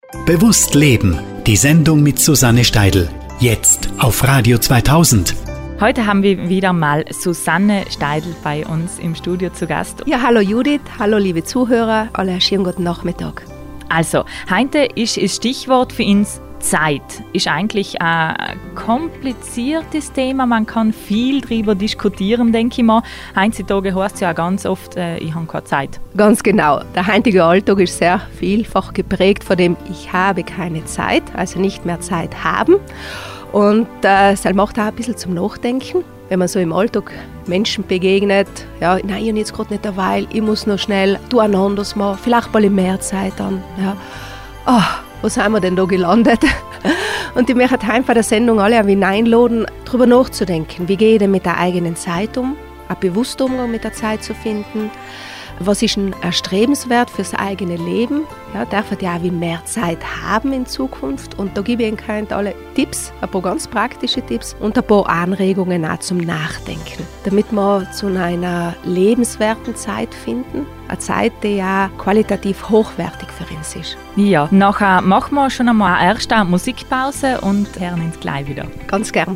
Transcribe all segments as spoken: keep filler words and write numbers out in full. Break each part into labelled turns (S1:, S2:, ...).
S1: Bewusst leben, die Sendung mit Susanne Steidl. Jetzt auf Radio zweitausend.
S2: Heute haben wir wieder mal Susanne Steidl bei uns im Studio zu Gast.
S3: Ja, hallo Judith, hallo liebe Zuhörer, alle einen schönen guten Nachmittag.
S2: Also, heute ist das Stichwort für uns Zeit. Ist eigentlich ein kompliziertes Thema, man kann viel darüber diskutieren, denke ich mal. Heutzutage heißt es ja ganz oft, äh, ich habe keine Zeit.
S3: Ganz genau. Der heutige Alltag ist sehr vielfach geprägt von dem, ich habe keine Zeit, also nicht mehr Zeit haben. Und äh, das macht auch ein bisschen zum Nachdenken, wenn man so im Alltag Menschen begegnet. Ja, nein, ich habe jetzt gerade nicht derweil, ich muss noch schnell, du ein anderes Mal, vielleicht mal mehr Zeit an. Ja. Oh, wo sind wir denn da gelandet? Und ich möchte heute bei der Sendung alle einladen, darüber nachzudenken. Wie gehe ich denn mit der eigenen Zeit um? Einen bewussten Umgang mit der Zeit zu finden. Was ist ein erstrebenswert fürs eigene Leben? Ja, darf ich ja auch mehr Zeit haben in Zukunft? Und da gebe ich Ihnen alle Tipps, ein paar ganz praktische Tipps und ein paar Anregungen auch zum Nachdenken, damit wir zu einer lebenswerten Zeit finden. Eine Zeit, die ja qualitativ hochwertig für uns ist.
S2: Ja, nachher machen wir schon einmal eine erste Musikpause und hören uns gleich wieder.
S3: Ganz gern.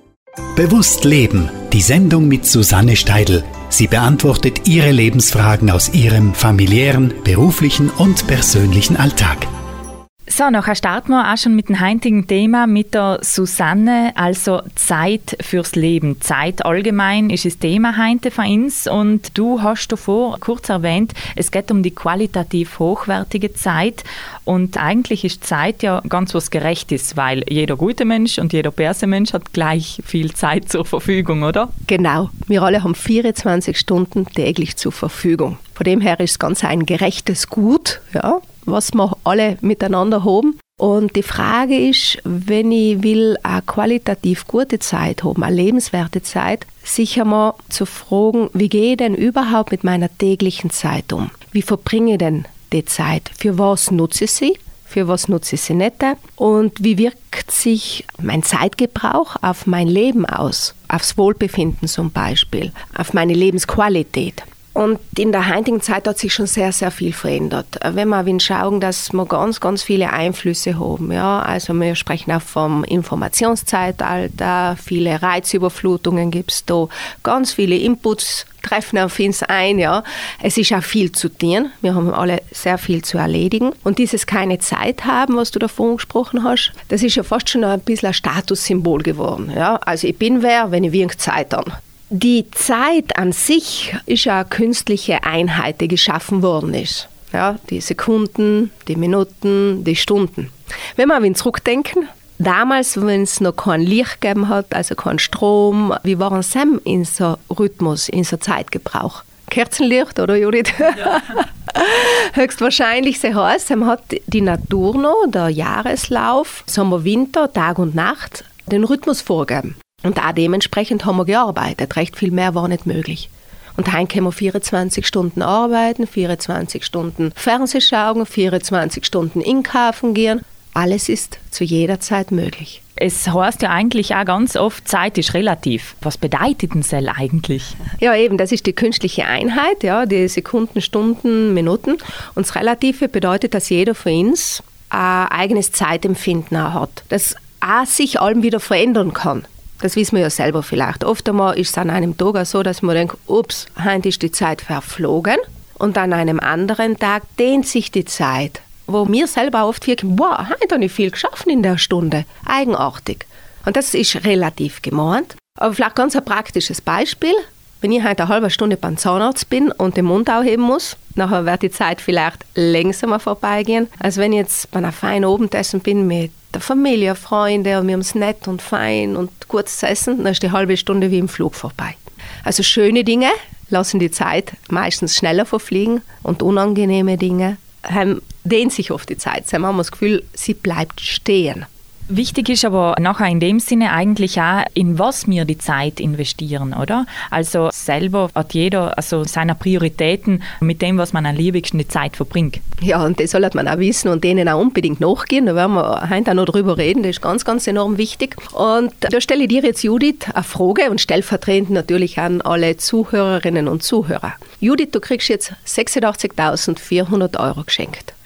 S1: Bewusst leben, die Sendung mit Susanne Steidl. Sie beantwortet Ihre Lebensfragen aus Ihrem familiären, beruflichen und persönlichen Alltag.
S2: So, nachher starten wir auch schon mit dem heutigen Thema mit der Susanne, also Zeit fürs Leben. Zeit allgemein ist das Thema heute von uns und du hast davor kurz erwähnt, es geht um die qualitativ hochwertige Zeit und eigentlich ist Zeit ja ganz was Gerechtes, weil jeder gute Mensch und jeder böse Mensch hat gleich viel Zeit zur Verfügung, oder?
S3: Genau, wir alle haben vierundzwanzig Stunden täglich zur Verfügung. Von dem her ist es ganz ein gerechtes Gut, ja, was wir alle miteinander haben. Und die Frage ist, wenn ich will eine qualitativ gute Zeit haben, eine lebenswerte Zeit, sicher mal zu fragen, wie gehe ich denn überhaupt mit meiner täglichen Zeit um? Wie verbringe ich denn die Zeit? Für was nutze ich sie? Für was nutze ich sie nicht? Und wie wirkt sich mein Zeitgebrauch auf mein Leben aus? Aufs Wohlbefinden zum Beispiel, auf meine Lebensqualität? Und in der heutigen Zeit hat sich schon sehr, sehr viel verändert. Wenn wir schauen, dass wir ganz, ganz viele Einflüsse haben. Ja, also wir sprechen auch vom Informationszeitalter, viele Reizüberflutungen gibt es da, ganz viele Inputs treffen auf uns ein. Ja. Es ist auch viel zu tun. Wir haben alle sehr viel zu erledigen. Und dieses keine Zeit haben, was du davon angesprochen hast, das ist ja fast schon ein bisschen ein Statussymbol geworden. Ja. Also ich bin wer, wenn ich wenig Zeit habe. Die Zeit an sich ist ja eine künstliche Einheit, die geschaffen worden ist. Ja, die Sekunden, die Minuten, die Stunden. Wenn wir an zurückdenken, damals, wenn es noch kein Licht gegeben hat, also kein Strom, wie war es in unser Rhythmus, in unser Zeitgebrauch? Kerzenlicht, oder Judith? Ja. Höchstwahrscheinlich, so heißt, es hat die Natur noch, der Jahreslauf, Sommer, Winter, Tag und Nacht, den Rhythmus vorgegeben. Und auch dementsprechend haben wir gearbeitet. Recht viel mehr war nicht möglich. Und heute können wir vierundzwanzig Stunden arbeiten, vierundzwanzig Stunden Fernseh schauen, vierundzwanzig Stunden einkaufen gehen. Alles ist zu jeder Zeit möglich.
S2: Es heißt ja eigentlich auch ganz oft, Zeit ist relativ. Was bedeutet denn das eigentlich?
S3: Ja, eben, das ist die künstliche Einheit, ja, die Sekunden, Stunden, Minuten. Und das Relative bedeutet, dass jeder von uns ein eigenes Zeitempfinden auch hat, das auch sich allem wieder verändern kann. Das wissen wir ja selber vielleicht. Oft einmal ist es an einem Tag auch so, dass man denkt, ups, heute ist die Zeit verflogen. Und an einem anderen Tag dehnt sich die Zeit, wo wir selber oft wirken, wow, heute habe ich viel geschafft in der Stunde. Eigenartig. Und das ist relativ gemeint. Aber vielleicht ganz ein praktisches Beispiel. Wenn ich heute eine halbe Stunde beim Zahnarzt bin und den Mund aufheben muss, nachher wird die Zeit vielleicht langsamer vorbeigehen, als wenn ich jetzt bei einem feinen Abendessen bin mit der Familie, Freunde und wir haben es nett und fein und kurz zu essen, dann ist die halbe Stunde wie im Flug vorbei. Also schöne Dinge lassen die Zeit meistens schneller verfliegen und unangenehme Dinge haben, dehnen sich oft die Zeit. Sie haben das Gefühl, sie bleibt stehen.
S2: Wichtig ist aber nachher in dem Sinne eigentlich auch, in was wir die Zeit investieren, oder? Also selber hat jeder also seine Prioritäten mit dem, was man am liebsten die Zeit verbringt.
S3: Ja, und das sollte man auch wissen und denen auch unbedingt nachgehen. Da werden wir heute auch noch drüber reden, das ist ganz, ganz enorm wichtig. Und da stelle ich dir jetzt, Judith, eine Frage und stellvertretend natürlich an alle Zuhörerinnen und Zuhörer. Judith, du kriegst jetzt sechsundachtzigtausendvierhundert Euro geschenkt.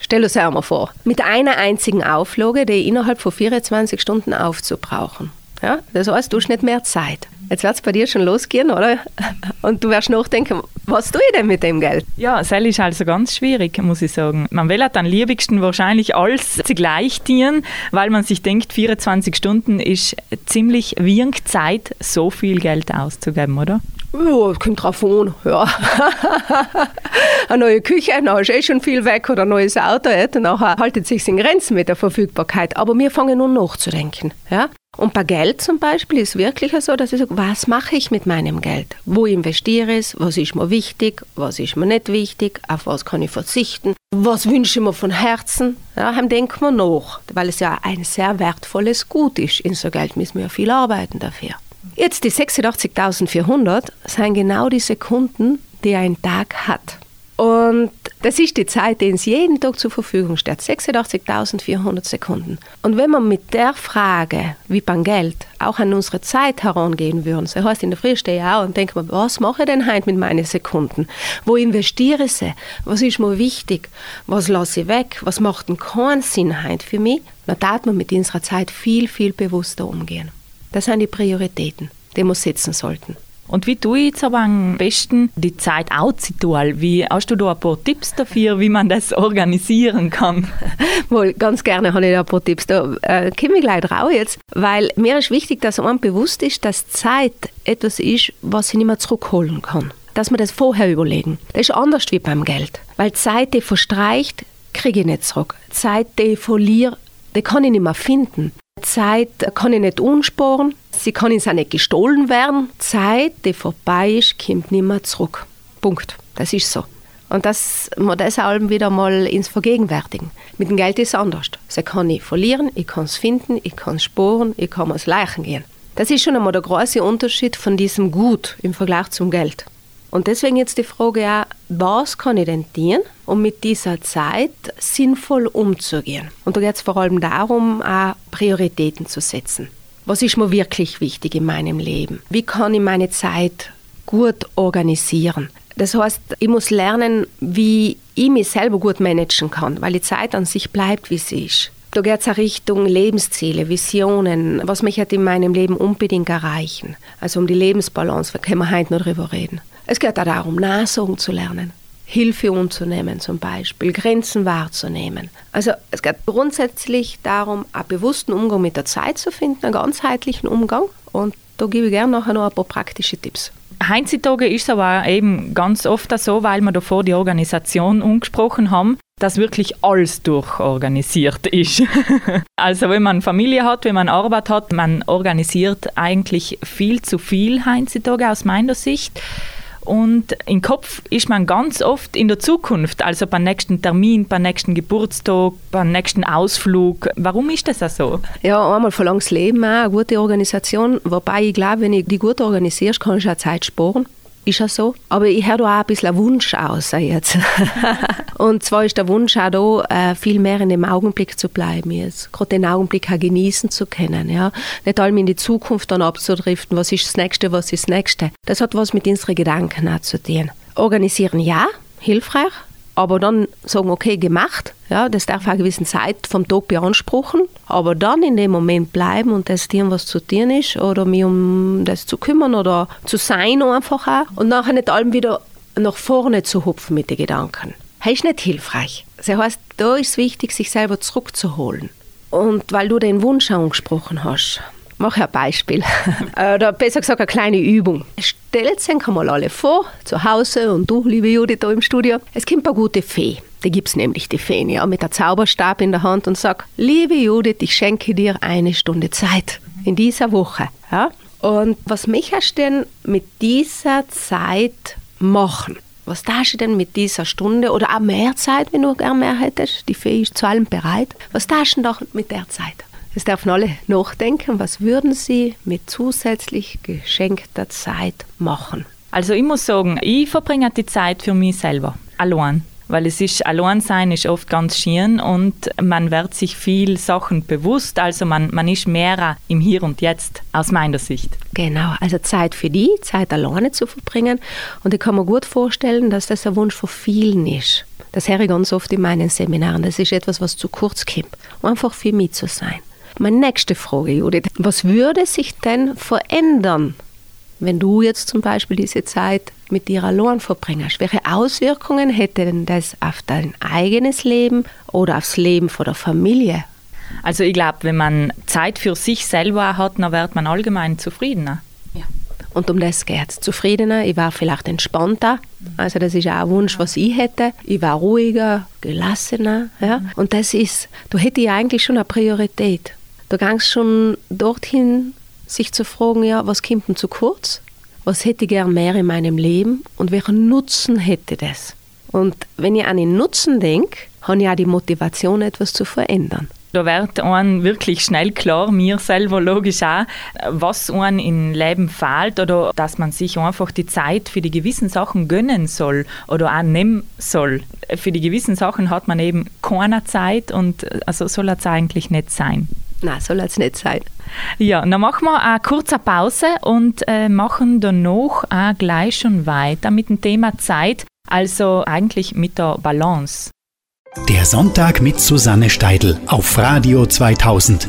S3: Stell dir das einmal vor, mit einer einzigen Auflage, die innerhalb von vierundzwanzig Stunden aufzubrauchen. Ja? Das heißt, du hast nicht mehr Zeit. Jetzt wird es bei dir schon losgehen, oder? Und du wirst nachdenken, was tue ich denn mit dem Geld?
S2: Ja, das ist also ganz schwierig, muss ich sagen. Man will am liebsten wahrscheinlich alles zugleich tun, weil man sich denkt, vierundzwanzig Stunden ist ziemlich wenig Zeit, so viel Geld auszugeben, oder?
S3: Ja, kommt drauf an, ja. Eine neue Küche, dann ist eh schon viel weg, oder ein neues Auto, dann haltet sich in Grenzen mit der Verfügbarkeit. Aber wir fangen nun nachzudenken, ja. Und bei Geld zum Beispiel ist es wirklich so, dass ich sage, was mache ich mit meinem Geld? Wo investiere ich es? Was ist mir wichtig? Was ist mir nicht wichtig? Auf was kann ich verzichten? Was wünsche ich mir von Herzen? Ja, dann denken wir nach, weil es ja ein sehr wertvolles Gut ist. In so Geld müssen wir ja viel arbeiten dafür. Jetzt die sechsundachtzigtausendvierhundert sind genau die Sekunden, die ein Tag hat. Und das ist die Zeit, die uns jeden Tag zur Verfügung steht. sechsundachtzigtausendvierhundert Sekunden. Und wenn wir mit der Frage, wie beim Geld, auch an unsere Zeit herangehen würden, das heißt, in der Früh stehe ich auch und denke mir, was mache ich denn heute mit meinen Sekunden? Wo investiere ich sie? Was ist mir wichtig? Was lasse ich weg? Was macht denn keinen Sinn heute für mich? Dann darf man mit unserer Zeit viel, viel bewusster umgehen. Das sind die Prioritäten, die wir setzen sollten.
S2: Und wie tue ich jetzt aber am besten die Zeit auszuholen? Wie, hast du da ein paar Tipps dafür, wie man das organisieren kann?
S3: Wohl, ganz gerne habe ich da ein paar Tipps. Da äh, komme ich gleich drauf jetzt, weil mir ist wichtig, dass einem bewusst ist, dass Zeit etwas ist, was ich nicht mehr zurückholen kann. Dass wir das vorher überlegen. Das ist anders wie beim Geld. Weil Zeit, die verstreicht, kriege ich nicht zurück. Zeit, die ich verliere, die kann ich nicht mehr finden. Zeit kann ich nicht unsparen, sie kann uns auch nicht gestohlen werden. Zeit, die vorbei ist, kommt nicht mehr zurück. Punkt. Das ist so. Und dass wir das auch wieder mal ins Vergegenwärtigen. Mit dem Geld ist es anders. Das kann ich verlieren, ich kann es finden, ich kann es sparen, ich kann es leichen gehen. Das ist schon einmal der große Unterschied von diesem Gut im Vergleich zum Geld. Und deswegen jetzt die Frage auch, was kann ich denn tun, um mit dieser Zeit sinnvoll umzugehen? Und da geht es vor allem darum, auch Prioritäten zu setzen. Was ist mir wirklich wichtig in meinem Leben? Wie kann ich meine Zeit gut organisieren? Das heißt, ich muss lernen, wie ich mich selber gut managen kann, weil die Zeit an sich bleibt, wie sie ist. Da geht es auch Richtung Lebensziele, Visionen, was möchte ich in meinem Leben unbedingt erreichen. Also um die Lebensbalance, da können wir heute noch drüber reden. Es geht auch darum, Nachsorgen zu lernen, Hilfe umzunehmen zum Beispiel, Grenzen wahrzunehmen. Also es geht grundsätzlich darum, einen bewussten Umgang mit der Zeit zu finden, einen ganzheitlichen Umgang. Und da gebe ich gerne nachher noch ein paar praktische Tipps.
S2: Heutzutage ist es aber eben ganz oft so, weil wir davor die Organisation angesprochen haben, dass wirklich alles durchorganisiert ist. Also wenn man Familie hat, wenn man Arbeit hat, man organisiert eigentlich viel zu viel heutzutage aus meiner Sicht. Und im Kopf ist man ganz oft in der Zukunft, also beim nächsten Termin, beim nächsten Geburtstag, beim nächsten Ausflug. Warum ist das auch so?
S3: Ja, einmal verlangt das Leben auch eine gute Organisation. Wobei ich glaube, wenn ich die gut organisierst, kann ich auch Zeit sparen. Ist ja so. Aber ich höre da auch ein bisschen einen Wunsch aus jetzt. Und zwar ist der Wunsch auch da, viel mehr in dem Augenblick zu bleiben jetzt. Gerade den Augenblick auch genießen zu können. Ja. Nicht allem in die Zukunft dann abzudriften. Was ist das Nächste, was ist das Nächste? Das hat was mit unseren Gedanken auch zu tun. Organisieren ja, hilfreich. Aber dann sagen, okay, gemacht. Ja, das darf eine gewisse Zeit vom Tag beanspruchen. Aber dann in dem Moment bleiben und das tun, was zu tun ist. Oder mich um das zu kümmern oder zu sein einfach auch. Und nachher nicht allem wieder nach vorne zu hupfen mit den Gedanken. Das ist nicht hilfreich. Das heißt, da ist es wichtig, sich selber zurückzuholen. Und weil du den Wunsch angesprochen hast, mach ein Beispiel. Oder besser gesagt eine kleine Übung. Stellt euch mal alle vor, zu Hause und du, liebe Judith, da im Studio. Es kommt eine gute Fee. Da gibt es nämlich die Feen, ja, mit einem Zauberstab in der Hand und sagt, liebe Judith, ich schenke dir eine Stunde Zeit in dieser Woche. Ja? Und was möchtest du denn mit dieser Zeit machen? Was darfst du denn mit dieser Stunde oder auch mehr Zeit, wenn du gerne mehr hättest? Die Fee ist zu allem bereit. Was darfst du denn doch mit der Zeit? Es dürfen alle nachdenken, was würden sie mit zusätzlich geschenkter Zeit machen?
S2: Also ich muss sagen, ich verbringe die Zeit für mich selber, allein. Weil es ist, allein sein ist oft ganz schön und man wird sich viel Sachen bewusst, also man, man ist mehr im Hier und Jetzt, aus meiner Sicht.
S3: Genau, also Zeit für die, Zeit alleine zu verbringen. Und ich kann mir gut vorstellen, dass das ein Wunsch von vielen ist. Das höre ich ganz oft in meinen Seminaren. Das ist etwas, was zu kurz kommt. Einfach für mich zu sein. Meine nächste Frage, Judith. Was würde sich denn verändern, wenn du jetzt zum Beispiel diese Zeit mit dir allein verbringst? Welche Auswirkungen hätte denn das auf dein eigenes Leben oder aufs Leben von der Familie?
S2: Also ich glaube, wenn man Zeit für sich selber hat, dann wird man allgemein zufriedener.
S3: Ja. Und um das geht es. Zufriedener, ich war vielleicht entspannter. Also das ist auch ein Wunsch, was ich hätte. Ich war ruhiger, gelassener. Ja? Und das ist, da hätte ich eigentlich schon eine Priorität. Da ging es schon dorthin, sich zu fragen, ja, was kommt denn zu kurz? Was hätte ich gern mehr in meinem Leben? Und welchen Nutzen hätte das? Und wenn ich an den Nutzen denke, habe ich auch die Motivation, etwas zu verändern.
S2: Da wird einem wirklich schnell klar, mir selber logisch auch, was einem im Leben fehlt oder dass man sich einfach die Zeit für die gewissen Sachen gönnen soll oder auch nehmen soll. Für die gewissen Sachen hat man eben keine Zeit und also soll es eigentlich nicht sein.
S3: Nein, soll es nicht sein.
S2: Ja, dann machen wir eine kurze Pause und äh, machen danach auch gleich schon weiter mit dem Thema Zeit, also eigentlich mit der Balance.
S1: Der Sonntag mit Susanne Steidl auf Radio zweitausend.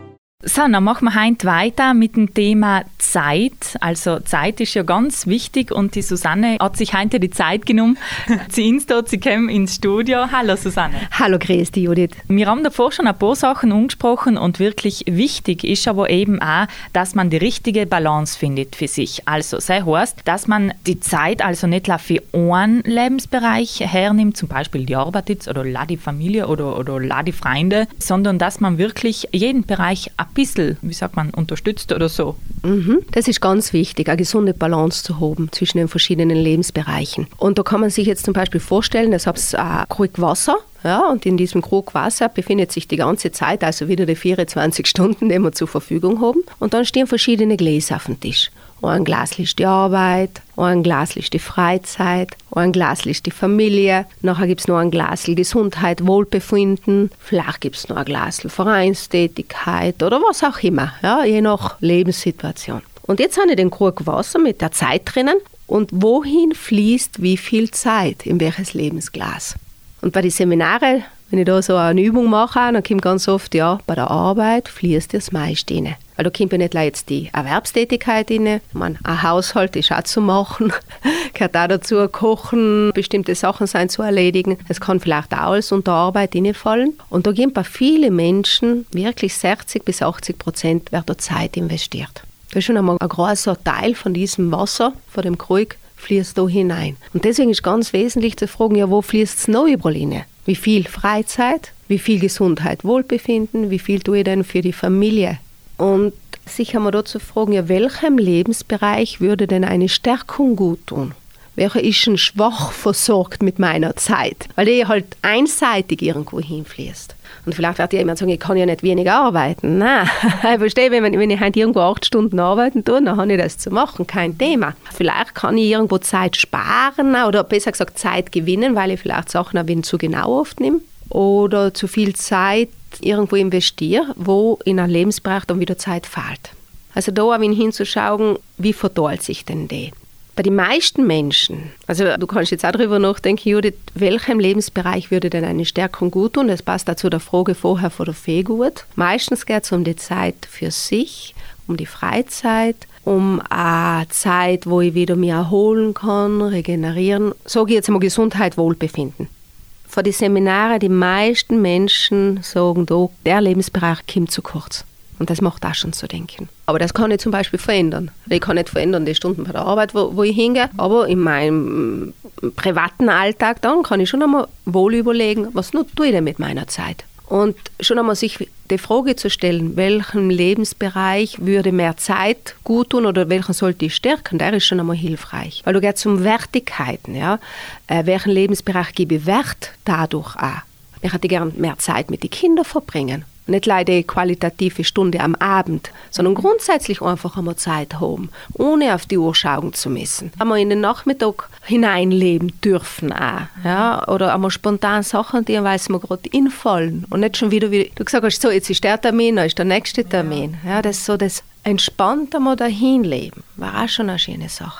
S2: So, dann machen wir heute weiter mit dem Thema Zeit. Also Zeit ist ja ganz wichtig und die Susanne hat sich heute die Zeit genommen. Sie ist dort, sie kommt ins Studio. Hallo Susanne.
S3: Hallo, grüß dich, Judith.
S2: Wir haben davor schon ein paar Sachen angesprochen und wirklich wichtig ist aber eben auch, dass man die richtige Balance findet für sich. Also das heißt, dass man die Zeit also nicht für einen Lebensbereich hernimmt, zum Beispiel die Arbeit jetzt oder die Familie oder, oder die Freunde, sondern dass man wirklich jeden Bereich ein bisschen, wie sagt man, unterstützt oder so.
S3: Mhm. Das ist ganz wichtig, eine gesunde Balance zu haben zwischen den verschiedenen Lebensbereichen. Und da kann man sich jetzt zum Beispiel vorstellen, es hat ein Krug Wasser, ja, und in diesem Krug Wasser befindet sich die ganze Zeit, also wieder die vierundzwanzig Stunden, die wir zur Verfügung haben. Und dann stehen verschiedene Gläser auf dem Tisch. Ein Glas ist die Arbeit, ein Glas ist die Freizeit, ein Glas ist die Familie, nachher gibt es noch ein Glas Gesundheit, Wohlbefinden, vielleicht gibt es noch ein Glas Vereinstätigkeit oder was auch immer, ja, je nach Lebenssituation. Und jetzt habe ich den Krug Wasser mit der Zeit drinnen und wohin fließt wie viel Zeit in welches Lebensglas? Und bei den Seminaren, wenn ich da so eine Übung mache, dann kommt ganz oft, ja, bei der Arbeit fließt das meiste rein. Weil da kommt ja nicht jetzt die Erwerbstätigkeit rein. Man, ein Haushalt ist auch zu machen, gehört auch dazu, kochen, bestimmte Sachen sein zu erledigen. Es kann vielleicht auch alles unter Arbeit reinfallen. Und da gehen bei vielen Menschen wirklich sechzig bis achtzig Prozent wird da Zeit investiert. Das ist schon einmal ein großer Teil von diesem Wasser, von dem Krug, fließt da hinein. Und deswegen ist ganz wesentlich zu fragen, ja, wo fließt es noch überall rein? Wie viel Freizeit, wie viel Gesundheit, Wohlbefinden, wie viel tue ich denn für die Familie? Und sich haben wir da zu fragen, ja, welchem Lebensbereich würde denn eine Stärkung gut tun? Welcher ist schon schwach versorgt mit meiner Zeit? Weil die halt einseitig irgendwo hinfließt. Und vielleicht wird jemand sagen, ich kann ja nicht weniger arbeiten. Nein, ich verstehe, wenn, wenn ich heute irgendwo acht Stunden arbeiten tue, dann habe ich das zu machen, kein Thema. Vielleicht kann ich irgendwo Zeit sparen oder besser gesagt Zeit gewinnen, weil ich vielleicht Sachen ein wenig zu genau oft nehme. Oder zu viel Zeit irgendwo investiere, wo in einem Lebensbereich dann wieder Zeit fehlt. Also da ein wenig hinzuschauen, wie verteilt sich denn die? Bei den meisten Menschen, also du kannst jetzt auch darüber nachdenken, Judith, welchem Lebensbereich würde denn eine Stärkung gut tun? Das passt dazu der Frage vorher von der Fee gut. Meistens geht es um die Zeit für sich, um die Freizeit, um eine Zeit, wo ich wieder mich erholen kann, regenerieren. Sage ich jetzt mal Gesundheit, Wohlbefinden. Von den Seminaren, die meisten Menschen sagen, da, der Lebensbereich kommt zu kurz. Und das macht auch schon zu denken. Aber das kann ich zum Beispiel verändern. Ich kann nicht verändern die Stunden bei der Arbeit, wo, wo ich hingehe, aber in meinem privaten Alltag dann kann ich schon einmal wohl überlegen, was tue ich denn mit meiner Zeit? Und schon einmal sich die Frage zu stellen, welchem Lebensbereich würde mehr Zeit gut tun oder welchen sollte ich stärken, der ist schon einmal hilfreich. Weil du gehst um Wertigkeiten, ja. Äh, welchen Lebensbereich gebe ich Wert dadurch auch? Ich hätte gerne mehr Zeit mit den Kindern verbringen. Nicht leider eine qualitative Stunde am Abend, sondern grundsätzlich einfach einmal Zeit haben, ohne auf die Uhr schauen zu müssen. Einmal in den Nachmittag hineinleben dürfen auch, ja? Oder einmal spontan Sachen, die weil es mir gerade infallen und nicht schon wieder, wie du gesagt hast, so, jetzt ist der Termin, dann ist der nächste Termin. Ja, das ist so das entspannt einmal dahin leben, war auch schon eine schöne Sache.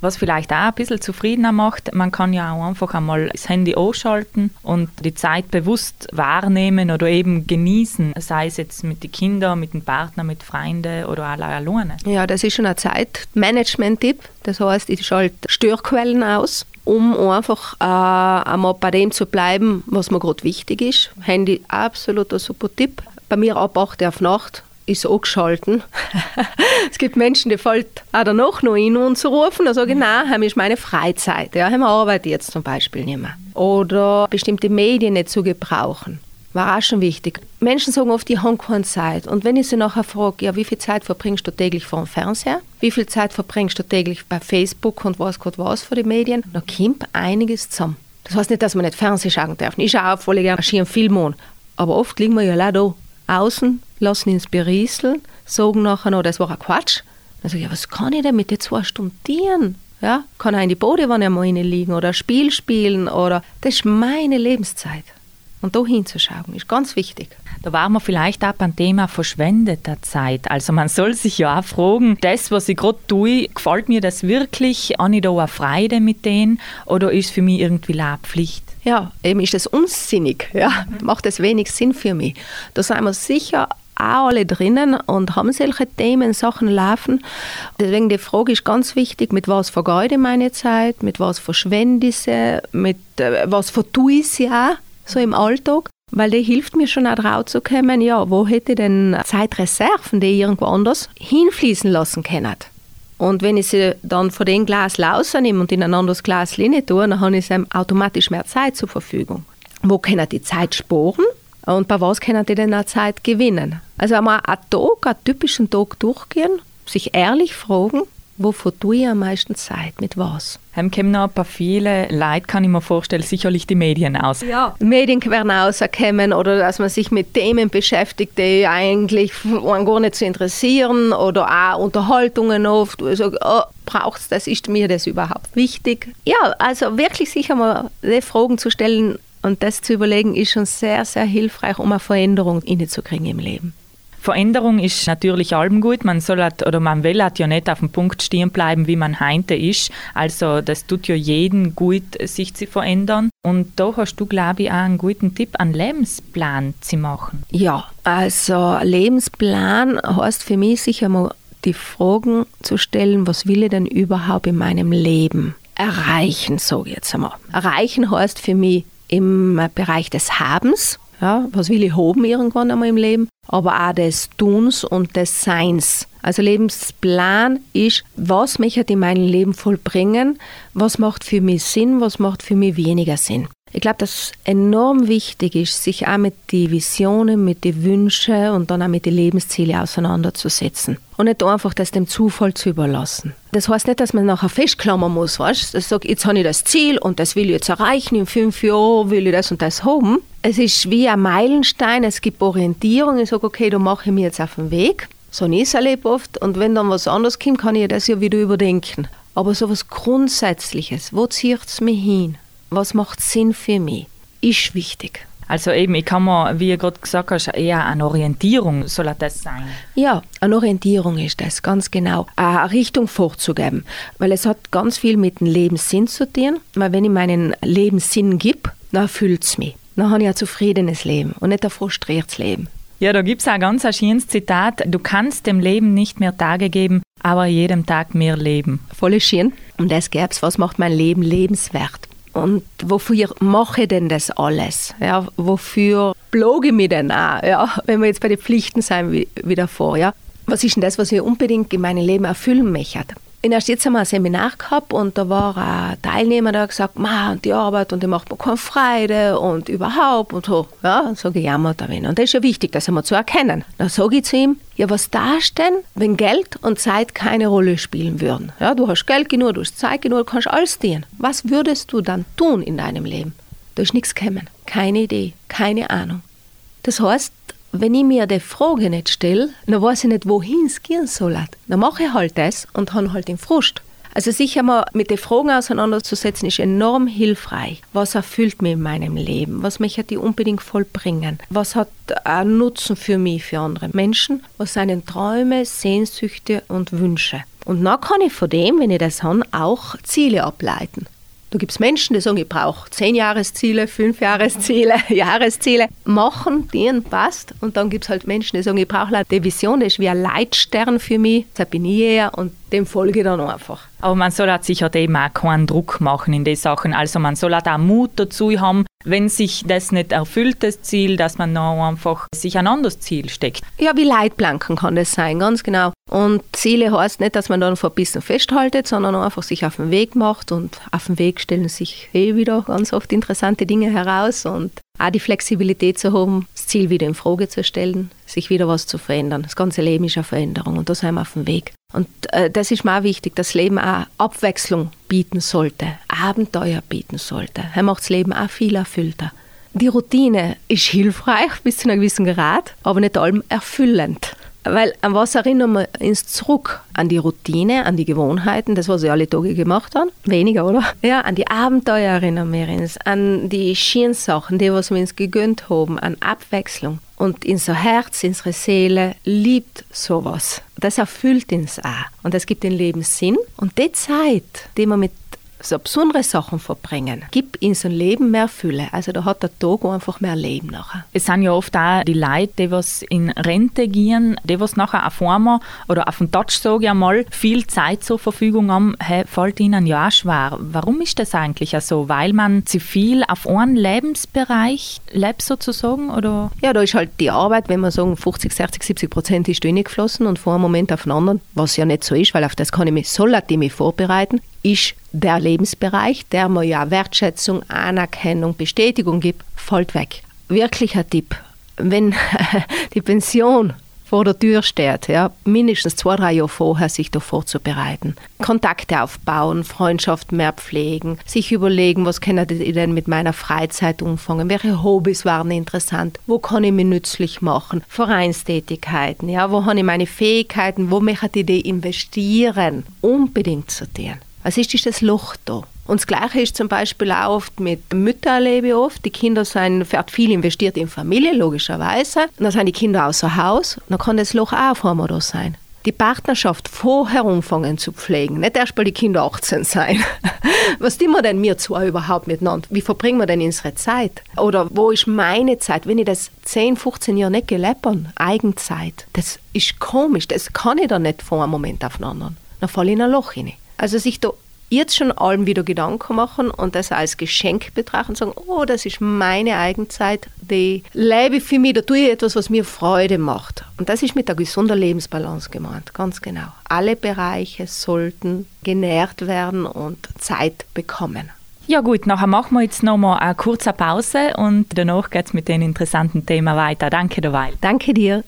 S2: Was vielleicht auch ein bisschen zufriedener macht, man kann ja auch einfach einmal das Handy ausschalten und die Zeit bewusst wahrnehmen oder eben genießen, sei es jetzt mit den Kindern, mit dem Partner, mit Freunden oder auch alleine.
S3: Ja, das ist schon ein Zeitmanagement-Tipp. Das heißt, ich schalte Störquellen aus, um einfach äh, einmal bei dem zu bleiben, was mir gerade wichtig ist. Handy, absolut ein super Tipp. Bei mir ab acht Uhr auf Nacht ist auch geschalten. Es gibt Menschen, die fällt auch danach noch in und zu rufen und sagen, nein, heim ist meine Freizeit. Ja, heim arbeite ich jetzt zum Beispiel nicht mehr. Oder bestimmte Medien nicht zu gebrauchen. War auch schon wichtig. Menschen sagen oft, die haben keine Zeit. Und wenn ich sie nachher frage, ja, wie viel Zeit verbringst du täglich vor dem Fernseher? Wie viel Zeit verbringst du täglich bei Facebook und was Gott was für die Medien? Da kommt einiges zusammen. Das heißt nicht, dass man nicht Fernsehen schauen darf. Ich schaue auch voll gerne einen Film an. Aber oft liegen wir ja auch da außen, lassen uns berieseln, sagen nachher noch, das war ein Quatsch. Dann sage ich, ja, was kann ich denn mit den zwei Stunden? Ja, kann ich in die Badewanne mal liegen oder ein Spiel spielen oder das ist meine Lebenszeit. Und da hinzuschauen, ist ganz wichtig.
S2: Da waren wir vielleicht auch beim Thema verschwendeter Zeit. Also man soll sich ja auch fragen, das, was ich gerade tue, gefällt mir das wirklich? Habe ich da eine Freude mit denen? Oder ist es für mich irgendwie eine Pflicht?
S3: Ja, eben ist das unsinnig. Ja, macht das wenig Sinn für mich. Da sind wir sicher auch alle drinnen und haben solche Themen, Sachen laufen. Deswegen die Frage ist ganz wichtig, mit was vergeude ich meine Zeit, mit was verschwende ich sie, mit äh, was vertue ich sie auch, so im Alltag. Weil die hilft mir schon auch drauf zu kommen, ja, wo hätte ich denn Zeitreserven, die ich irgendwo anders hinfließen lassen können. Und wenn ich sie dann von dem Glas rausnehme und in ein anderes Glas tue, dann habe ich automatisch mehr Zeit zur Verfügung. Wo können die Zeit sparen und bei was können die denn auch Zeit gewinnen? Also einmal einen Tag, einen typischen Tag durchgehen, sich ehrlich fragen, wofür tue ich am meisten Zeit, mit was?
S2: Heim kommen noch ein paar viele Leute, kann ich mir vorstellen, sicherlich die Medien aus.
S3: Ja, Medien werden rauskommen oder dass man sich mit Themen beschäftigt, die eigentlich einen gar nicht zu interessieren oder auch Unterhaltungen oft. Also, oh, braucht es das, ist mir das überhaupt wichtig? Ja, also wirklich sich einmal die Fragen zu stellen und das zu überlegen, ist schon sehr, sehr hilfreich, um eine Veränderung hinzukriegen im Leben.
S2: Veränderung ist natürlich allem gut. Man soll hat, oder man will hat ja nicht auf dem Punkt stehen bleiben, wie man heute ist. Also das tut ja jeden gut, sich zu verändern. Und da hast du, glaube ich, auch einen guten Tipp, einen Lebensplan zu machen.
S3: Ja, also Lebensplan heißt für mich sicher mal die Fragen zu stellen, was will ich denn überhaupt in meinem Leben erreichen, sage ich jetzt einmal. Erreichen heißt für mich im Bereich des Habens. Ja, was will ich haben irgendwann einmal im Leben, aber auch des Tuns und des Seins. Also Lebensplan ist, was möchte ich in meinem Leben vollbringen, was macht für mich Sinn, was macht für mich weniger Sinn. Ich glaube, dass enorm wichtig ist, sich auch mit den Visionen, mit den Wünschen und dann auch mit den Lebenszielen auseinanderzusetzen. Und nicht einfach das dem Zufall zu überlassen. Das heißt nicht, dass man nachher festklammern muss, weißt du? Das sagt, jetzt habe ich das Ziel und das will ich jetzt erreichen, in fünf Jahren will ich das und das haben. Es ist wie ein Meilenstein, es gibt Orientierung. Ich sage, okay, da mache ich mich jetzt auf den Weg. So habe ich es erlebt oft. Und wenn dann was anderes kommt, kann ich das ja wieder überdenken. Aber so etwas Grundsätzliches, wo zieht es mich hin? Was macht Sinn für mich? Ist wichtig.
S2: Also eben, ich kann mir, wie du gerade gesagt hast, eher eine Orientierung soll das sein.
S3: Ja, eine Orientierung ist das, ganz genau. Eine Richtung vorzugeben. Weil es hat ganz viel mit dem Lebenssinn zu tun. Weil wenn ich meinen Lebenssinn gebe, dann erfüllt es mich. Dann habe ich ein zufriedenes Leben und nicht ein frustriertes Leben.
S2: Ja, da gibt es auch ganz ein schönes Zitat. Du kannst dem Leben nicht mehr Tage geben, aber jedem Tag mehr Leben.
S3: Voll schön. Und das gäbe es, was macht mein Leben lebenswert? Und wofür mache ich denn das alles? Ja, wofür bloge ich mich denn auch? Ja, wenn wir jetzt bei den Pflichten sind wie, wie davor. Ja? Was ist denn das, was ich unbedingt in meinem Leben erfüllen möchte? In erst jetzt haben wir ein Seminar gehabt und da war ein Teilnehmer, der hat gesagt, Ma, die Arbeit und die macht mir keine Freude und überhaupt und so. Ja, und so gejammert er ihn. Und das ist ja wichtig, das einmal zu erkennen. Dann sage ich zu ihm, ja, was darfst denn, wenn Geld und Zeit keine Rolle spielen würden? Ja, du hast Geld genug, du hast Zeit genug, du kannst alles tun. Was würdest du dann tun in deinem Leben? Da ist nichts gekommen. Keine Idee, keine Ahnung. Das heißt, wenn ich mir die Frage nicht stelle, dann weiß ich nicht, wohin es gehen soll. Dann mache ich halt das und habe halt den Frust. Also sich einmal mit den Fragen auseinanderzusetzen, ist enorm hilfreich. Was erfüllt mich in meinem Leben? Was möchte ich unbedingt vollbringen? Was hat einen Nutzen für mich, für andere Menschen? Was sind Träume, Sehnsüchte und Wünsche? Und dann kann ich von dem, wenn ich das habe, auch Ziele ableiten. Da gibt es Menschen, die sagen, ich brauche zehn Jahresziele, fünf Jahresziele, Jahresziele. Machen, denen passt. Und dann gibt es halt Menschen, die sagen, ich brauche die Vision, das ist wie ein Leitstern für mich. Das bin ich eher und dem folge ich dann einfach.
S2: Aber man soll halt sicher dem auch keinen Druck machen in den Sachen. Also man soll halt auch Mut dazu haben, wenn sich das nicht erfüllt, das Ziel, dass man noch einfach sich ein anderes Ziel steckt.
S3: Ja, wie Leitplanken kann das sein, ganz genau. Und Ziele heißt nicht, dass man dann vor ein bisschen festhaltet, sondern einfach sich auf den Weg macht. Und auf dem Weg stellen sich eh wieder ganz oft interessante Dinge heraus. Und auch die Flexibilität zu haben, das Ziel wieder in Frage zu stellen, sich wieder was zu verändern. Das ganze Leben ist eine Veränderung und da sind wir auf dem Weg. Und äh, das ist mir auch wichtig, dass das Leben auch Abwechslung bieten sollte, Abenteuer bieten sollte. Das macht das Leben auch viel erfüllter. Die Routine ist hilfreich bis zu einem gewissen Grad, aber nicht allem erfüllend. Weil an was erinnern wir uns zurück? An die Routine, an die Gewohnheiten, das, was wir alle Tage gemacht haben? Weniger, oder? Ja, an die Abenteuer erinnern wir uns, an die schönen Sachen, die, was wir uns gegönnt haben, an Abwechslung. Und unser Herz, unsere Seele liebt sowas. Das erfüllt uns auch. Und das gibt dem Leben Sinn. Und die Zeit, die wir mit so besondere Sachen verbringen, gibt in so ein Leben mehr Fülle. Also da hat der Tag einfach mehr Leben nachher.
S2: Es sind ja oft auch die Leute, die was in Rente gehen, die was nachher auf einmal oder auf dem Touch, sage ich einmal, viel Zeit zur Verfügung haben, hey, fällt ihnen ja auch schwer. Warum ist das eigentlich so? Weil man zu viel auf einen Lebensbereich lebt sozusagen? Oder?
S3: Ja, da ist halt die Arbeit, wenn wir sagen, fünfzig, sechzig, siebzig Prozent ist reingeflossen und von einem Moment auf den anderen, was ja nicht so ist, weil auf das kann ich mich, soll ich mich vorbereiten, ist der Lebensbereich, der mir ja Wertschätzung, Anerkennung, Bestätigung gibt, fällt weg. Wirklich ein Tipp. Wenn die Pension vor der Tür steht, ja, mindestens zwei, drei Jahre vorher sich da vorzubereiten. Kontakte aufbauen, Freundschaften mehr pflegen, sich überlegen, was kann ich denn mit meiner Freizeit umfangen, welche Hobbys waren interessant, wo kann ich mich nützlich machen, Vereinstätigkeiten, ja, wo habe ich meine Fähigkeiten, wo möchte ich die investieren, unbedingt zu tun. Was ist, ist das Loch da? Und das Gleiche ist zum Beispiel auch oft mit Müttern, erlebe ich oft. Die Kinder sind, wird viel investiert in Familie, logischerweise. Und dann sind die Kinder außer Haus. Dann kann das Loch auch auf einmal da sein. Die Partnerschaft vorher anfangen zu pflegen. Nicht erst mal die Kinder achtzehn sein. Was tun wir denn wir zwei überhaupt miteinander? Wie verbringen wir denn unsere Zeit? Oder wo ist meine Zeit? Wenn ich das zehn, fünfzehn Jahre nicht gelebt habe, Eigenzeit, das ist komisch. Das kann ich dann nicht von einem Moment auf den anderen. Dann falle ich in ein Loch hinein. Also sich da jetzt schon allem wieder Gedanken machen und das als Geschenk betrachten und sagen, oh, das ist meine Eigenzeit, die lebe ich für mich, da tue ich etwas, was mir Freude macht. Und das ist mit der gesunden Lebensbalance gemeint, ganz genau. Alle Bereiche sollten genährt werden und Zeit bekommen.
S2: Ja gut, nachher machen wir jetzt noch mal eine kurze Pause und danach geht es mit den interessanten Themen weiter. Danke derweil.
S3: Danke dir.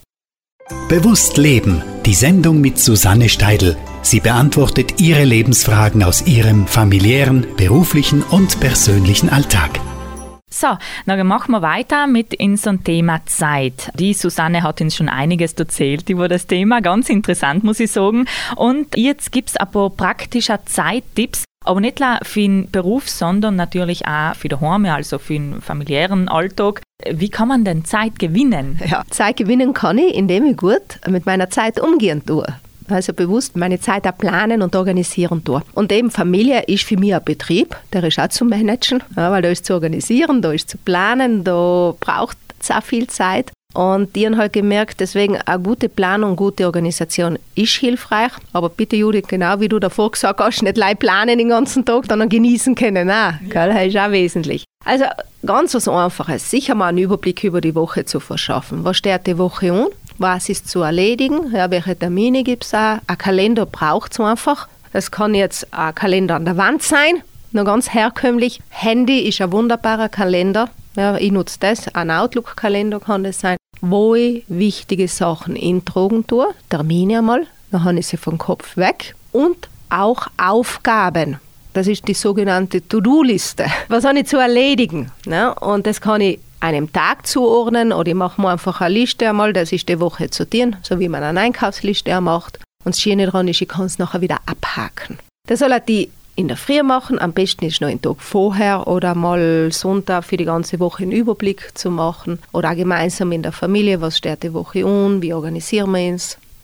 S1: Bewusst leben, die Sendung mit Susanne Steidl. Sie beantwortet Ihre Lebensfragen aus Ihrem familiären, beruflichen und persönlichen Alltag.
S2: So, dann machen wir weiter mit unserem Thema Zeit. Die Susanne hat uns schon einiges erzählt über das Thema, ganz interessant, muss ich sagen. Und jetzt gibt es ein paar praktische Zeittipps, aber nicht nur für den Beruf, sondern natürlich auch für daheim, also für den familiären Alltag. Wie kann man denn Zeit gewinnen?
S3: Ja, Zeit gewinnen kann ich, indem ich gut mit meiner Zeit umgehen tue. Also bewusst meine Zeit auch planen und organisieren tue. Und eben Familie ist für mich ein Betrieb, der ist auch zu managen, ja, weil da ist zu organisieren, da ist zu planen, da braucht es auch viel Zeit. Und die haben halt gemerkt, deswegen eine gute Planung, gute Organisation ist hilfreich. Aber bitte Judith, genau wie du davor gesagt hast, nicht allein planen den ganzen Tag, sondern genießen können auch. Ja. Das ist auch wesentlich. Also ganz was Einfaches, sicher mal einen Überblick über die Woche zu verschaffen. Was steht die Woche an? Was ist zu erledigen? Ja, welche Termine gibt es auch? Ein Kalender braucht es einfach. Das kann jetzt ein Kalender an der Wand sein, noch ganz herkömmlich. Handy ist ein wunderbarer Kalender. Ja, ich nutze das. Ein Outlook-Kalender kann das sein, wo ich wichtige Sachen eintragen tue. Termine einmal, dann habe ich sie vom Kopf weg. Und auch Aufgaben. Das ist die sogenannte To-Do-Liste. Was habe ich zu erledigen? Ja, und das kann ich einem Tag zuordnen oder ich mache mir einfach eine Liste einmal, das ist die Woche zu tun, so wie man eine Einkaufsliste macht. Und das Schöne daran ist, ich kann es nachher wieder abhaken. Das soll auch die in der Früh machen, am besten ist noch einen Tag vorher oder mal Sonntag für die ganze Woche einen Überblick zu machen oder auch gemeinsam in der Familie, was steht die Woche an, wie organisieren wir uns.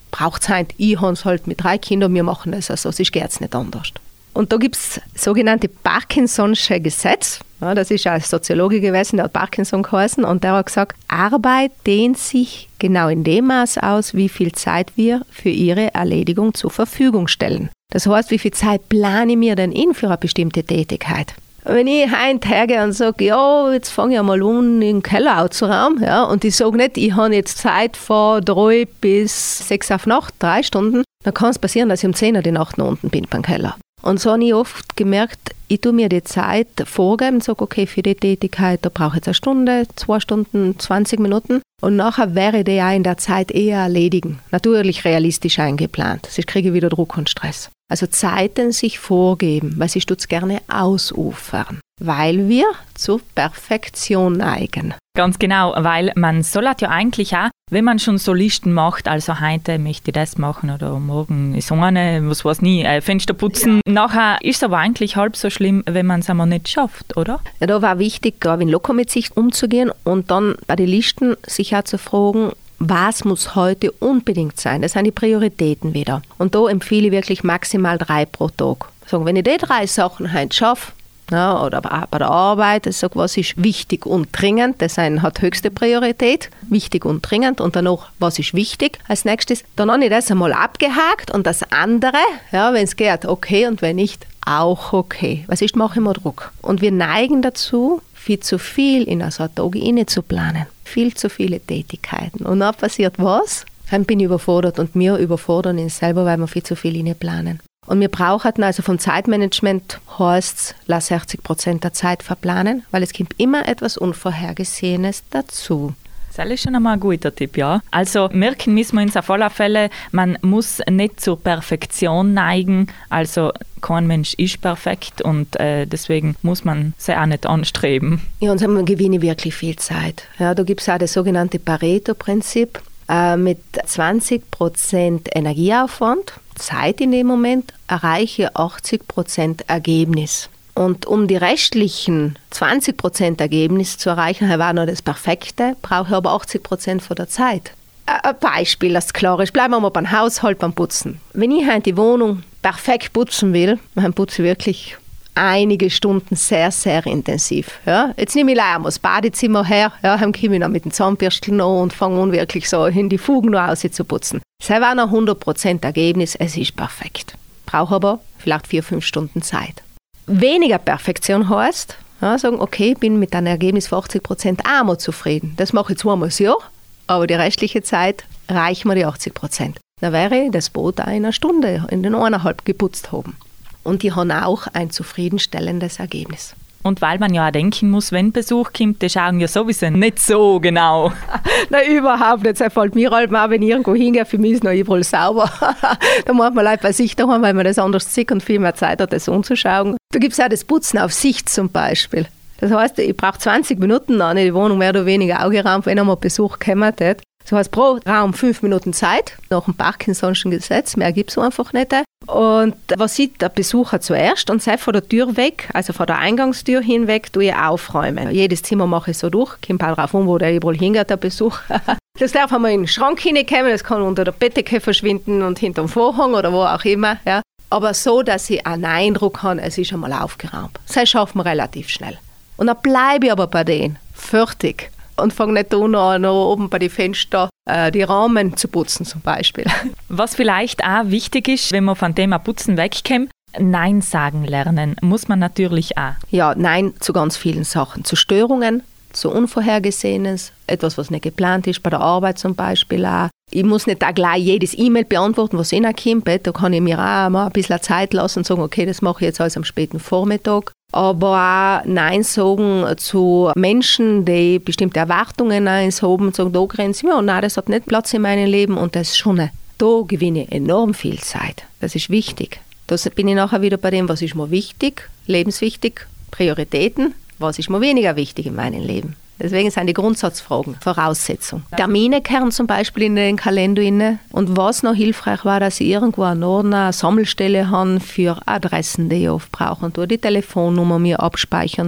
S3: braucht es halt, ich habe es halt mit drei Kindern, wir machen das also, sonst geht es nicht anders. Und da gibt es sogenannte Parkinson'sche Gesetz. Ja, das ist ein Soziologe gewesen, der hat Parkinson geheißen und der hat gesagt, Arbeit dehnt sich genau in dem Maß aus, wie viel Zeit wir für ihre Erledigung zur Verfügung stellen. Das heißt, wie viel Zeit plane ich mir denn in für eine bestimmte Tätigkeit? Wenn ich heute hergehe und sage, ja, jetzt fange ich mal an, in den Keller aufzuräumen, ja, und ich sage nicht, ich habe jetzt Zeit von drei bis sechs auf Nacht, drei Stunden, dann kann es passieren, dass ich um zehn Uhr die Nacht noch unten bin beim Keller. Und so habe ich oft gemerkt, ich tue mir die Zeit vorgeben und sage, okay, für die Tätigkeit, da brauche ich jetzt eine Stunde, zwei Stunden, zwanzig Minuten. Und nachher wäre die ja in der Zeit eher erledigen. Natürlich realistisch eingeplant. Sonst kriege ich wieder Druck und Stress. Also Zeiten sich vorgeben, weil sie tut's gerne ausufern. Weil wir zur Perfektion neigen.
S2: Ganz genau, weil man soll ja eigentlich auch, wenn man schon so Listen macht, also heute möchte ich das machen oder morgen ist eine, was weiß nie, äh, Fenster putzen. Ja. Nachher ist es aber eigentlich halb so schlimm, wenn man es einmal nicht schafft, oder?
S3: Ja, da war wichtig, gerade locker mit sich umzugehen und dann bei den Listen sich auch zu fragen, was muss heute unbedingt sein? Das sind die Prioritäten wieder. Und da empfehle ich wirklich maximal drei pro Tag. Sagen, wenn ich die drei Sachen heute schaffe, ja, oder bei der Arbeit, ich sage, was ist wichtig und dringend, das eine hat höchste Priorität, wichtig und dringend, und danach, was ist wichtig als nächstes, dann habe ich das einmal abgehakt und das andere, ja, wenn es geht, okay, und wenn nicht, auch okay. Was ist, mache ich mir Druck. Und wir neigen dazu, viel zu viel in so einen Tag rein zu planen. Viel zu viele Tätigkeiten. Und dann passiert was? Dann bin ich überfordert und wir überfordern uns selber, weil wir viel zu viel rein planen. Und wir brauchen also vom Zeitmanagement heißt es, lass sechzig Prozent der Zeit verplanen, weil es kommt immer etwas Unvorhergesehenes dazu.
S2: Das ist schon einmal ein guter Tipp, ja. Also merken müssen wir uns auf alle Fälle, man muss nicht zur Perfektion neigen, also kein Mensch ist perfekt und äh, deswegen muss man sie auch nicht anstreben.
S3: Ja, und dann gewinne ich wirklich viel Zeit. Ja, da gibt es auch das sogenannte Pareto-Prinzip äh, mit zwanzig Prozent Energieaufwand, Zeit in dem Moment, erreiche achtzig Prozent Ergebnis. Und um die restlichen zwanzig Prozent Ergebnis zu erreichen, war noch das Perfekte, brauche ich aber achtzig Prozent von der Zeit. Ein Beispiel, das klar ist, bleiben wir mal beim Haushalt, beim Putzen. Wenn ich heute die Wohnung perfekt putzen will, dann putze ich wirklich einige Stunden sehr, sehr intensiv. Ja, jetzt nehme ich auch mal das Badezimmer her, ja, dann komme ich noch mit dem Zahnbürstel noch und fange an, wirklich so in die Fugen noch aus zu putzen. Das war noch hundert Prozent Ergebnis, es ist perfekt. Brauche aber vielleicht vier, fünf Stunden Zeit. Weniger Perfektion heißt, ja, sagen, okay, ich bin mit einem Ergebnis von achtzig Prozent auch mal zufrieden. Das mache ich zweimal das Jahr, aber die restliche Zeit reichen mir die achtzig Prozent. Dann wäre das Boot auch in einer Stunde, in den eineinhalb geputzt haben. Und die haben auch ein zufriedenstellendes Ergebnis.
S2: Und weil man ja auch denken muss, wenn Besuch kommt, die schauen ja sowieso nicht so genau.
S3: Nein, überhaupt nicht. Das fällt mir halt mal, wenn ich irgendwo hingehe, für mich ist noch überall sauber. Da macht man Leute bei sich daheim, weil man das anders sieht und viel mehr Zeit hat, das anzuschauen. Da gibt es auch das Putzen auf Sicht zum Beispiel. Das heißt, ich brauche zwanzig Minuten, dann habe ich die Wohnung mehr oder weniger aufgeräumt, wenn einmal Besuch kommt. Das heißt, pro Raum fünf Minuten Zeit, nach dem Parkinson'schen Gesetz, mehr gibt es einfach nicht. Und was sieht der Besucher zuerst? Und sei von der Tür weg, also von der Eingangstür hinweg, tue ich aufräumen. Jedes Zimmer mache ich so durch, kommt auch darauf an, wo der überall hingeht, der Besuch. Das darf einmal in den Schrank hineinkommen, das kann unter der Bettdecke verschwinden und hinter dem Vorhang oder wo auch immer. Ja. Aber so, dass ich einen Eindruck habe, es ist einmal aufgeräumt. Das schaffen wir relativ schnell. Und dann bleibe ich aber bei denen, fertig. Und fange nicht an, noch oben bei den Fenstern äh, die Rahmen zu putzen zum Beispiel.
S2: Was vielleicht auch wichtig ist, wenn man vom Thema Putzen wegkommt, Nein sagen lernen muss man natürlich auch.
S3: Ja, Nein zu ganz vielen Sachen. Zu Störungen, zu Unvorhergesehenes, etwas, was nicht geplant ist, bei der Arbeit zum Beispiel auch. Ich muss nicht auch gleich jedes E-Mail beantworten, was reinkommt. Da kann ich mir auch mal ein bisschen Zeit lassen und sagen, okay, das mache ich jetzt alles am späten Vormittag. Aber auch Nein sagen zu Menschen, die bestimmte Erwartungen an uns haben und sagen, da grenzen wir, ja, nein, das hat nicht Platz in meinem Leben und das schon nicht. Da gewinne ich enorm viel Zeit. Das ist wichtig. Da bin ich nachher wieder bei dem, was ist mir wichtig, lebenswichtig, Prioritäten, was ist mir weniger wichtig in meinem Leben. Deswegen sind die Grundsatzfragen Voraussetzung. Termine kehren zum Beispiel in den Kalender rein. Und was noch hilfreich war, dass ich irgendwo an Ordner eine Sammelstelle habe für Adressen, die ich oft brauche. Und die Telefonnummer mir abspeichern tue.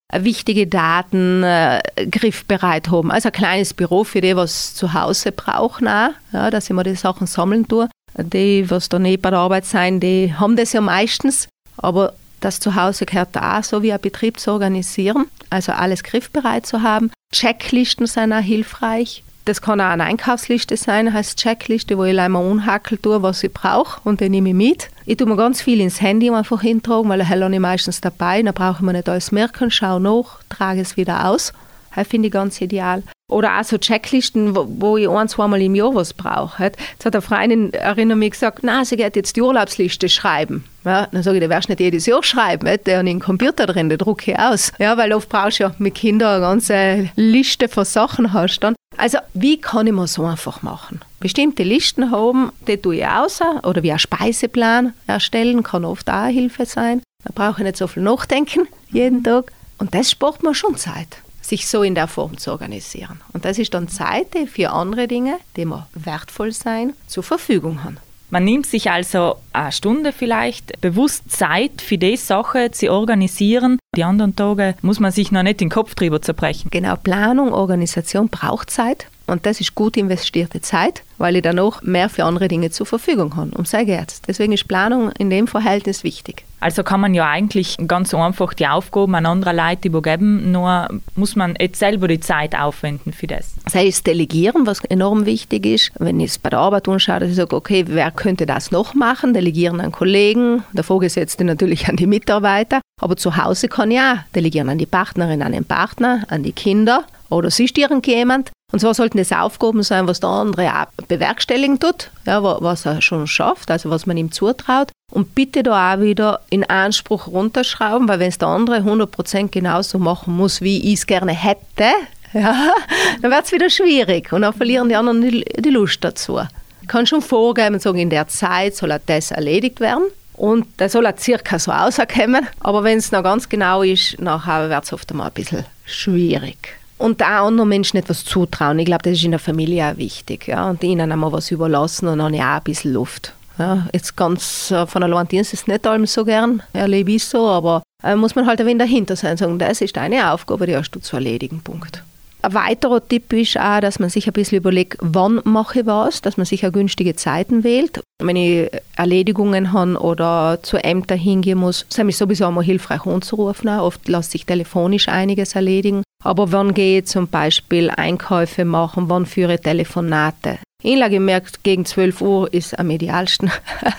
S3: wichtige Daten äh, griffbereit haben. Also ein kleines Büro für die, was zu Hause brauchen auch, ja, dass ich mir die Sachen sammeln tue. Die, was da nicht bei der Arbeit sein, die haben das ja meistens, aber das zu Hause gehört auch so wie ein Betrieb zu organisieren, also alles griffbereit zu haben. Checklisten sind auch hilfreich. Das kann auch eine Einkaufsliste sein, heißt Checkliste, wo ich einmal unhackel tue, was ich brauche und dann nehme ich mit. Ich tue mir ganz viel ins Handy einfach hintragen, weil das habe ich meistens dabei, dann brauche ich mir nicht alles merken, schaue nach, trage es wieder aus. Das finde ich ganz ideal. Oder auch so Checklisten, wo, wo ich ein, zweimal im Jahr was brauche. Jetzt hat eine Freundin, erinnert mich, gesagt, na, sie geht jetzt die Urlaubsliste schreiben. Ja, dann sage ich, die wirst du nicht jedes Jahr schreiben, nicht? Der hat einen Computer drin, den drucke ich aus. Ja, weil oft brauchst du ja mit Kindern eine ganze Liste von Sachen hast dann. Also, wie kann ich mir so einfach machen? Bestimmte Listen haben, die tue ich aus, oder wie einen Speiseplan erstellen, kann oft auch eine Hilfe sein. Da brauche ich nicht so viel nachdenken, jeden Tag. Und das spart mir schon Zeit, sich so in der Form zu organisieren. Und das ist dann Zeit, die für andere Dinge, die mir wertvoll sein, zur Verfügung haben.
S2: Man nimmt sich also eine Stunde vielleicht bewusst Zeit für die Sache zu organisieren. Die anderen Tage muss man sich noch nicht den Kopf drüber zerbrechen.
S3: Genau, Planung, Organisation braucht Zeit. Und das ist gut investierte Zeit, weil ich danach mehr für andere Dinge zur Verfügung habe. Um sei geehrt. Deswegen ist Planung in dem Verhältnis wichtig.
S2: Also kann man ja eigentlich ganz einfach die Aufgaben an andere Leute übergeben, nur muss man jetzt selber die Zeit aufwenden für das.
S3: Sei es Delegieren, was enorm wichtig ist. Wenn ich es bei der Arbeit anschaue, dass ich sage, okay, wer könnte das noch machen? Delegieren an Kollegen, der Vorgesetzte natürlich an die Mitarbeiter. Aber zu Hause kann ich auch delegieren an die Partnerin, an den Partner, an die Kinder oder sonst irgendjemand. Und zwar sollten das Aufgaben sein, was der andere auch bewerkstelligen tut, ja, was er schon schafft, also was man ihm zutraut. Und bitte da auch wieder in Anspruch runterschrauben, weil wenn es der andere hundert Prozent genauso machen muss, wie ich es gerne hätte, ja, dann wird es wieder schwierig und dann verlieren die anderen die, die Lust dazu. Ich kann schon vorgeben und sagen, in der Zeit soll auch das erledigt werden. Und das soll auch circa so rauskommen. Aber wenn es noch ganz genau ist, nachher wird es oft einmal ein bisschen schwierig. Und auch anderen Menschen etwas zutrauen. Ich glaube, das ist in der Familie auch wichtig. Ja? Und ihnen einmal was überlassen und dann habe ich auch ein bisschen Luft. Ja? Jetzt ganz äh, von allein ist es nicht allem so gern, erlebe ich so, aber äh, muss man halt ein wenig dahinter sein und sagen, das ist deine Aufgabe, die hast du zu erledigen, Punkt. Ein weiterer Tipp ist auch, dass man sich ein bisschen überlegt, wann mache ich was, dass man sich auch günstige Zeiten wählt. Wenn ich Erledigungen habe oder zu Ämtern hingehen muss, ist es sowieso einmal hilfreich anzurufen. Oft lässt sich telefonisch einiges erledigen. Aber wann gehe ich zum Beispiel Einkäufe machen, wann führe ich Telefonate? Ich habe gemerkt, gegen zwölf Uhr ist am idealsten.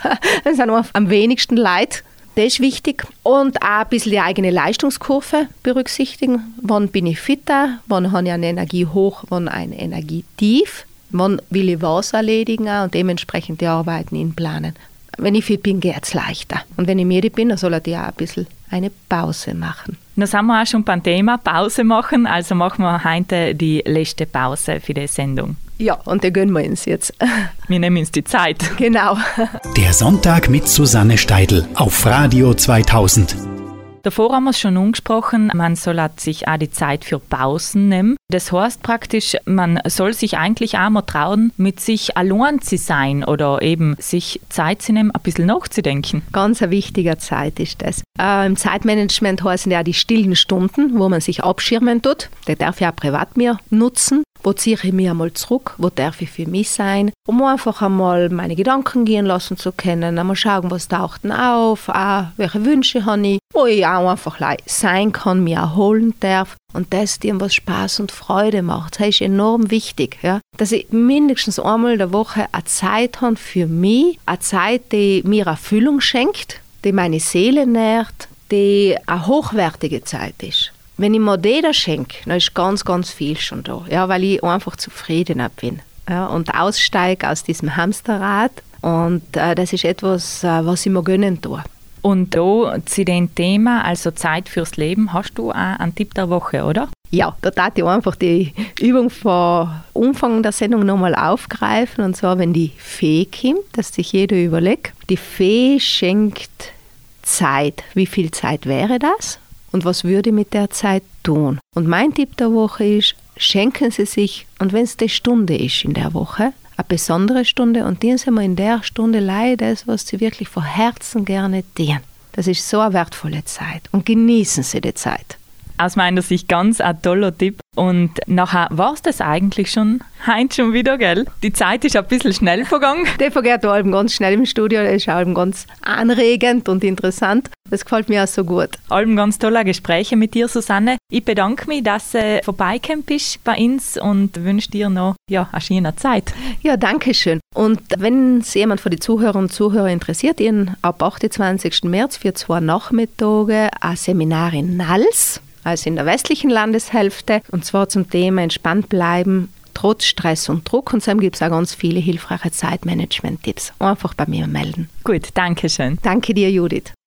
S3: Es sind am wenigsten Leute. Das ist wichtig. Und auch ein bisschen die eigene Leistungskurve berücksichtigen. Wann bin ich fitter? Wann habe ich eine Energie hoch? Wann eine Energie tief? Wann will ich was erledigen? Und dementsprechend die Arbeiten inplanen. Wenn ich fit bin, geht es leichter. Und wenn ich müde bin, dann soll ich auch ein bisschen eine Pause machen.
S2: Da sind wir auch schon beim Thema Pause machen. Also machen wir heute die letzte Pause für die Sendung.
S3: Ja, und die gönnen wir uns jetzt.
S2: Wir nehmen uns die Zeit.
S3: Genau.
S1: Der Sonntag mit Susanne Steidl auf Radio zweitausend.
S2: Davor haben wir es schon angesprochen, man soll sich auch die Zeit für Pausen nehmen. Das heißt praktisch, man soll sich eigentlich auch mal trauen, mit sich allein zu sein oder eben sich Zeit zu nehmen, ein bisschen nachzudenken.
S3: Ganz eine wichtige Zeit ist das. Äh, Im Zeitmanagement heißen ja die stillen Stunden, wo man sich abschirmen tut. Die darf ich auch privat mir nutzen. Wo ziehe ich mich einmal zurück? Wo darf ich für mich sein? Um einfach einmal meine Gedanken gehen lassen zu können, einmal schauen, was taucht denn auf, auch welche Wünsche habe ich, wo ich auch einfach sein kann, mich erholen darf und das dir was Spaß und Freude macht. Das ist enorm wichtig, ja? Dass ich mindestens einmal in der Woche eine Zeit habe für mich, eine Zeit, die mir Erfüllung schenkt, die meine Seele nährt, die eine hochwertige Zeit ist. Wenn ich mir das schenke, dann ist ganz, ganz viel schon da, ja, weil ich einfach zufrieden bin, ja, und aussteige aus diesem Hamsterrad. Und äh, das ist etwas, äh, was ich mir gönnen tue.
S2: Und da zu dem Thema, also Zeit fürs Leben, hast du auch einen Tipp der Woche, oder?
S3: Ja, da darf ich einfach die Übung vom Umfang der Sendung nochmal aufgreifen. Und zwar, wenn die Fee kommt, dass sich jeder überlegt, die Fee schenkt Zeit. Wie viel Zeit wäre das? Und was würde ich mit der Zeit tun? Und mein Tipp der Woche ist, schenken Sie sich, und wenn es die Stunde ist in der Woche, eine besondere Stunde, und dienen Sie mir in der Stunde leider das, was Sie wirklich von Herzen gerne tun. Das ist so eine wertvolle Zeit. Und genießen Sie die Zeit.
S2: aus meiner Sicht ganz ein toller Tipp. Und nachher war es das eigentlich schon, heute schon wieder, gell? Die Zeit ist ein bisschen schnell vergangen.
S3: Der vergeht da allem ganz schnell im Studio, der ist allem ganz anregend und interessant. Das gefällt mir auch so gut.
S2: Allem ganz tolle Gespräche mit dir, Susanne. Ich bedanke mich, dass du vorbeigekommen bist bei uns und wünsche dir noch ja, eine schöne Zeit.
S3: Ja, danke schön. Und wenn es jemand von den Zuhörern und Zuhörern interessiert, Ihnen ab achtundzwanzigsten März für zwei Nachmittage ein Seminar in Nals, also in der westlichen Landeshälfte, und zwar zum Thema entspannt bleiben, trotz Stress und Druck. Und dann gibt es auch ganz viele hilfreiche Zeitmanagement-Tipps. Einfach bei mir melden.
S2: Gut, danke schön.
S3: Danke dir, Judith.